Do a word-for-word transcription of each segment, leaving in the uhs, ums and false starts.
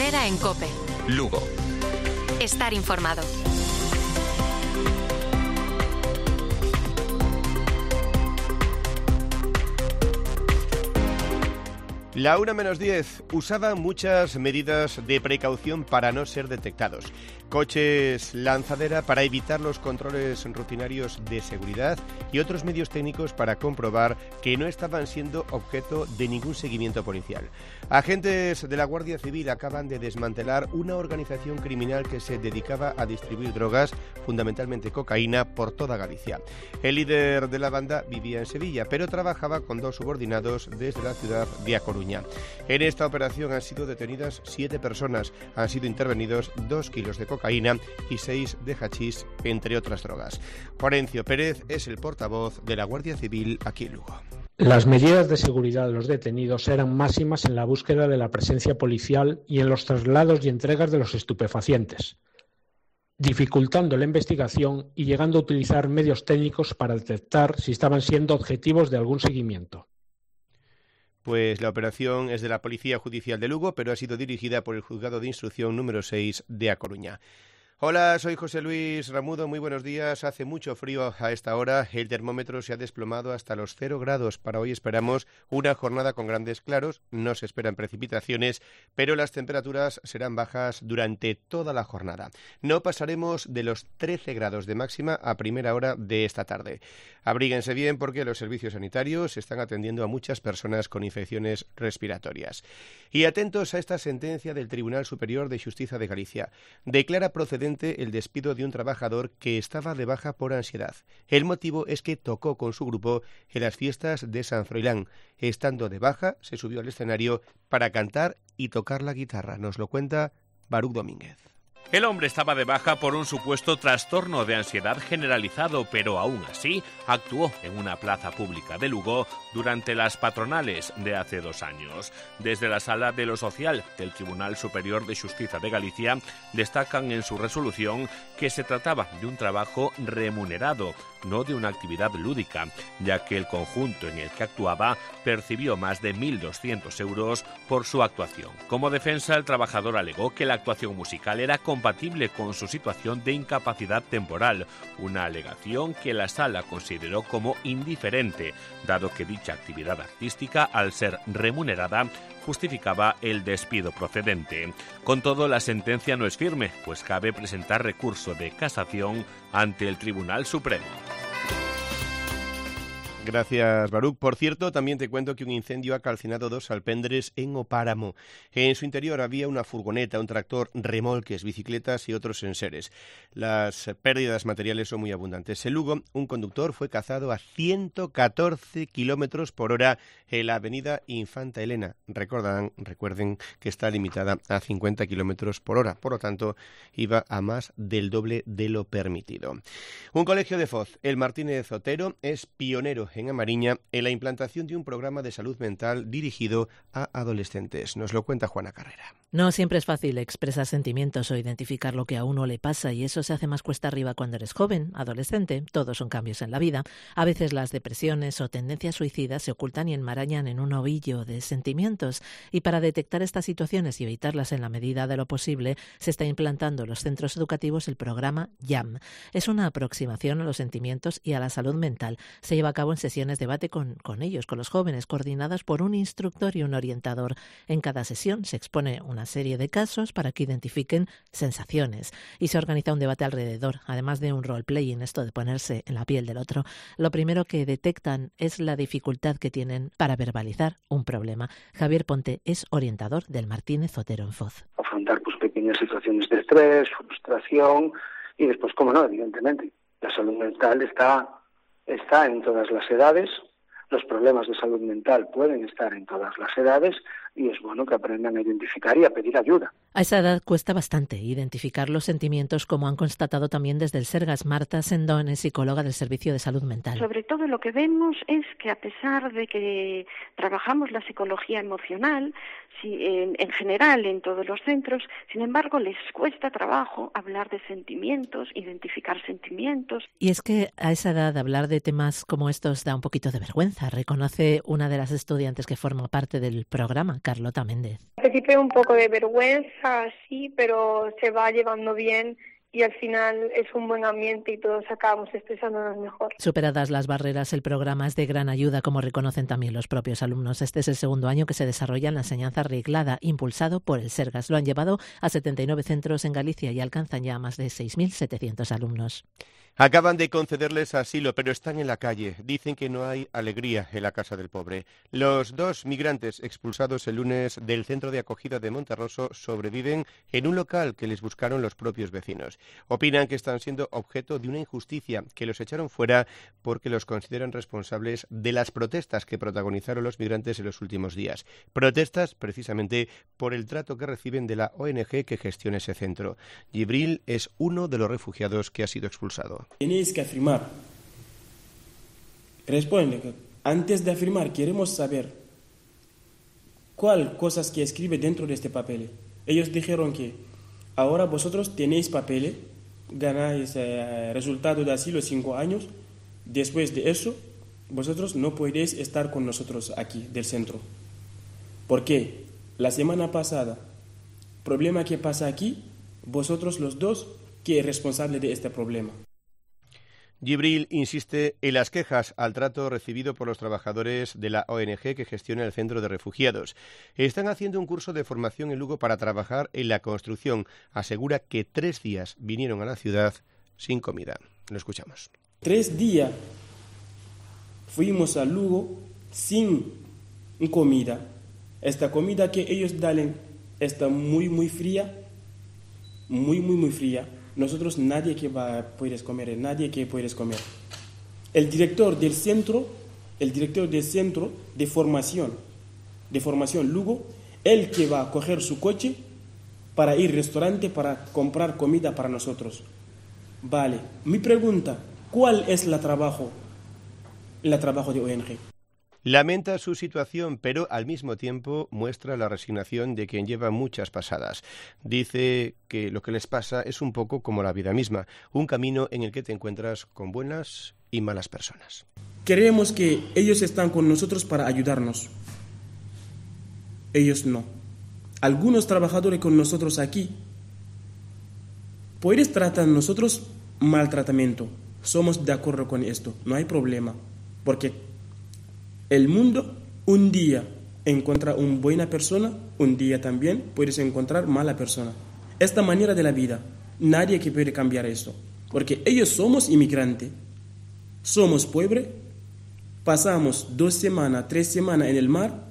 Herrera en COPE. Lugo. Estar informado. La una menos diez usaba muchas medidas de precaución para no ser detectados. Coches lanzadera para evitar los controles rutinarios de seguridad y otros medios técnicos para comprobar que no estaban siendo objeto de ningún seguimiento policial. Agentes de la Guardia Civil acaban de desmantelar una organización criminal que se dedicaba a distribuir drogas, fundamentalmente cocaína, por toda Galicia. El líder de la banda vivía en Sevilla, pero trabajaba con dos subordinados desde la ciudad de A Coruña. En esta operación han sido detenidas siete personas, han sido intervenidos dos kilos de cocaína y seis de hachís, entre otras drogas. Florencio Pérez es el portavoz de la Guardia Civil aquí en Lugo. Las medidas de seguridad de los detenidos eran máximas en la búsqueda de la presencia policial y en los traslados y entregas de los estupefacientes, dificultando la investigación y llegando a utilizar medios técnicos para detectar si estaban siendo objetivos de algún seguimiento. Pues la operación es de la Policía Judicial de Lugo, pero ha sido dirigida por el Juzgado de Instrucción número seis de A Coruña. Hola, soy José Luis Ramudo, muy buenos días. Hace mucho frío a esta hora, el termómetro se ha desplomado hasta los cero grados. Para hoy esperamos una jornada con grandes claros, no se esperan precipitaciones, pero las temperaturas serán bajas durante toda la jornada. No pasaremos de los trece grados de máxima a primera hora de esta tarde. Abríguense bien porque los servicios sanitarios están atendiendo a muchas personas con infecciones respiratorias. Y atentos a esta sentencia del Tribunal Superior de Xustiza de Galicia. Declara procedente el despido de un trabajador que estaba de baja por ansiedad. El motivo es que tocó con su grupo en las fiestas de San Froilán. Estando de baja, se subió al escenario para cantar y tocar la guitarra. Nos lo cuenta Baruch Domínguez. El hombre estaba de baja por un supuesto trastorno de ansiedad generalizado, pero aún así actuó en una plaza pública de Lugo durante las patronales de hace dos años. Desde la Sala de lo Social del Tribunal Superior de Xustiza de Galicia destacan en su resolución que se trataba de un trabajo remunerado, no de una actividad lúdica, ya que el conjunto en el que actuaba percibió más de mil doscientos euros por su actuación. Como defensa, el trabajador alegó que la actuación musical era compatible con su situación de incapacidad temporal, una alegación que la Sala consideró como indiferente, dado que dicha actividad artística, al ser remunerada, justificaba el despido procedente. Con todo, la sentencia no es firme, pues cabe presentar recurso de casación ante el Tribunal Supremo. Gracias, Baruch. Por cierto, también te cuento que un incendio ha calcinado dos alpendres en Opáramo. En su interior había una furgoneta, un tractor, remolques, bicicletas y otros enseres. Las pérdidas materiales son muy abundantes. En Lugo, un conductor fue cazado a ciento catorce kilómetros por hora en la avenida Infanta Elena. Recordarán, recuerden que está limitada a cincuenta kilómetros por hora. Por lo tanto, iba a más del doble de lo permitido. Un colegio de Foz, el Martínez Otero, es pionero en Amariña en la implantación de un programa de salud mental dirigido a adolescentes. Nos lo cuenta Juana Carrera. No siempre es fácil expresar sentimientos o identificar lo que a uno le pasa, y eso se hace más cuesta arriba cuando eres joven, adolescente. Todos son cambios en la vida. A veces las depresiones o tendencias suicidas se ocultan y enmarañan en un ovillo de sentimientos, y para detectar estas situaciones y evitarlas en la medida de lo posible, se está implantando en los centros educativos el programa YAM. Es una aproximación a los sentimientos y a la salud mental. Se lleva a cabo en sesiones de debate con, con ellos, con los jóvenes, coordinadas por un instructor y un orientador. En cada sesión se expone una serie de casos para que identifiquen sensaciones y se organiza un debate alrededor, además de un role-playing, esto de ponerse en la piel del otro. Lo primero que detectan es la dificultad que tienen para verbalizar un problema. Javier Ponte es orientador del Martínez Otero en Foz. Afrontar pues pequeñas situaciones de estrés, frustración y después, como no, evidentemente, la salud mental está, está en todas las edades. Los problemas de salud mental pueden estar en todas las edades y es bueno que aprendan a identificar y a pedir ayuda. A esa edad cuesta bastante identificar los sentimientos, como han constatado también desde el Sergas. Marta Sendón es psicóloga del Servicio de Salud Mental. Sobre todo lo que vemos es que a pesar de que trabajamos la psicología emocional, si, en, en general en todos los centros, sin embargo les cuesta trabajo hablar de sentimientos, identificar sentimientos. Y es que a esa edad hablar de temas como estos da un poquito de vergüenza, reconoce una de las estudiantes que forma parte del programa, Carlota Méndez. Hace principio un poco de vergüenza, sí, pero se va llevando bien y al final es un buen ambiente y todos acabamos expresándonos mejor. Superadas las barreras, el programa es de gran ayuda, como reconocen también los propios alumnos. Este es el segundo año que se desarrolla en la enseñanza reglada, impulsado por el Sergas. Lo han llevado a setenta y nueve centros en Galicia y alcanzan ya más de seis mil setecientos alumnos. Acaban de concederles asilo, pero están en la calle. Dicen que no hay alegría en la casa del pobre. Los dos migrantes expulsados el lunes del centro de acogida de Monterroso sobreviven en un local que les buscaron los propios vecinos. Opinan que están siendo objeto de una injusticia, que los echaron fuera porque los consideran responsables de las protestas que protagonizaron los migrantes en los últimos días. Protestas precisamente por el trato que reciben de la O N G que gestiona ese centro. Gibril es uno de los refugiados que ha sido expulsado. Tenéis que afirmar. Responde que antes de afirmar queremos saber cuál cosas que escribe dentro de este papel. Ellos dijeron que ahora vosotros tenéis papeles, ganáis eh, resultado de asilo cinco años. Después de eso, vosotros no podéis estar con nosotros aquí del centro. ¿Por qué? La semana pasada, problema que pasa aquí, vosotros los dos, ¿quién es responsable de este problema? Gibril insiste en las quejas al trato recibido por los trabajadores de la O N G que gestiona el centro de refugiados. Están haciendo un curso de formación en Lugo para trabajar en la construcción. Asegura que tres días vinieron a la ciudad sin comida. Lo escuchamos. Tres días fuimos a Lugo sin comida. Esta comida que ellos dan está muy, muy fría, muy, muy, muy fría. Nosotros nadie que va a poder comer, nadie que puedes comer. El director del centro, el director del centro de formación, de formación Lugo, él que va a coger su coche para ir al restaurante para comprar comida para nosotros. Vale, mi pregunta, ¿cuál es el trabajo, el trabajo de O N G? Lamenta su situación, pero al mismo tiempo muestra la resignación de quien lleva muchas pasadas. Dice que lo que les pasa es un poco como la vida misma, un camino en el que te encuentras con buenas y malas personas. Creemos que ellos están con nosotros para ayudarnos. Ellos no. Algunos trabajadores con nosotros aquí pueden tratar a nosotros maltratamiento. Somos de acuerdo con esto, no hay problema, porque el mundo un día encuentra una buena persona, un día también puedes encontrar mala persona. Esta manera de la vida, nadie que puede cambiar esto, porque ellos somos inmigrantes, somos pobres, pasamos dos semanas, tres semanas en el mar.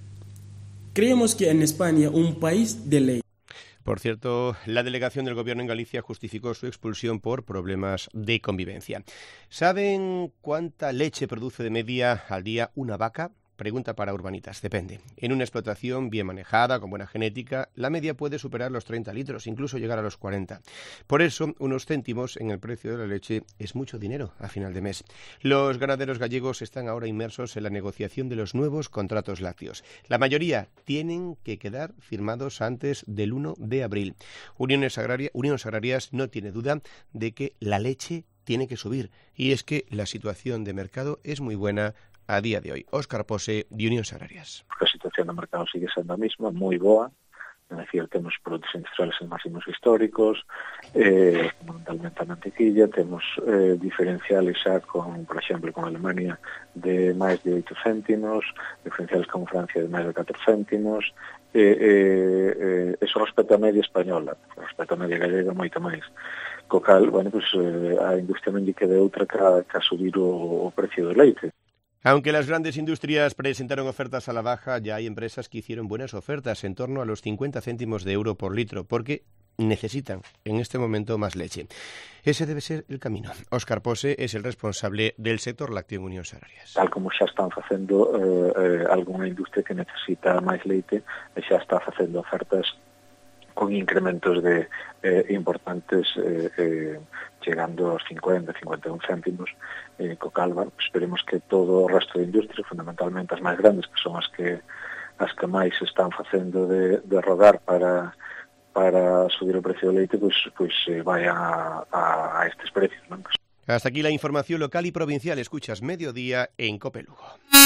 Creemos que en España un país de ley. Por cierto, la delegación del Gobierno en Galicia justificó su expulsión por problemas de convivencia. ¿Saben cuánta leche produce de media al día una vaca? Pregunta para Urbanitas. Depende. En una explotación bien manejada, con buena genética, la media puede superar los treinta litros, incluso llegar a los cuarenta. Por eso, unos céntimos en el precio de la leche es mucho dinero a final de mes. Los ganaderos gallegos están ahora inmersos en la negociación de los nuevos contratos lácteos. La mayoría tienen que quedar firmados antes del uno de abril. Uniones Agrarias, Uniones Agrarias no tiene duda de que la leche tiene que subir, y es que la situación de mercado es muy buena a día de hoy. Óscar Pose, de Unións Agrarias. A situación do mercado sigue sendo a mesma, moi boa, é dicir, temos produtos industriales en máximos históricos, eh, fundamentalmente a mantequilla, temos eh, diferenciales xa con, por exemplo, con Alemania de máis de oito céntimos, diferenciales con Francia de máis de catro céntimos, e eh, eh, eh, eso respecto a media española, respecto a media gallega moito máis. Co cal, bueno, pues, eh, a industria non lle quede outra que a, que a subir o, o precio do leite. Aunque las grandes industrias presentaron ofertas a la baja, ya hay empresas que hicieron buenas ofertas en torno a los cincuenta céntimos de euro por litro, porque necesitan en este momento más leche. Ese debe ser el camino. Óscar Pose es el responsable del sector lácteo en Unións Agrarias. Tal como xa están facendo eh, eh, alguna industria que necesita máis leite, xa está facendo ofertas con incrementos de eh, importantes eh, eh, llegando aos cincuenta, cincuenta e un céntimos, eh, co cal, bueno, esperemos que todo o resto de industria, fundamentalmente as máis grandes, que son as que as que máis están facendo de, de rogar para para subir o precio do leite, pois, pois eh, vayan a, a, a estes precios, non? Hasta aquí la información local y provincial. Escuchas Mediodía en COPE Lugo.